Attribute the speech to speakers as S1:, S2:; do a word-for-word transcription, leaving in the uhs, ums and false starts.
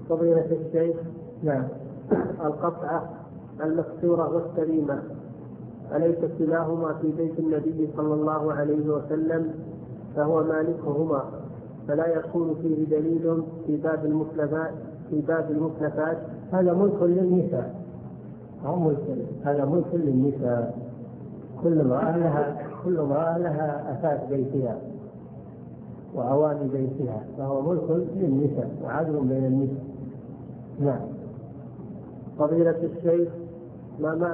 S1: فضيلة الشيخ،
S2: نعم.
S1: القطعة المكسورة والسليمة أليس كلاهما في بيت النبي صلى الله عليه وسلم فهو مالكهما، فلا يكون فيه دليل في باب المتلفات في باب المتلفات؟
S2: هذا ملك للنساء، هذا ملك للنساء. كل امرأة لها كل امرأة لها أثاث بيتها وأواني بيتها، فهو ملك للنساء وعدل بين النساء. نعم.
S1: فضيلة الشيخ، ما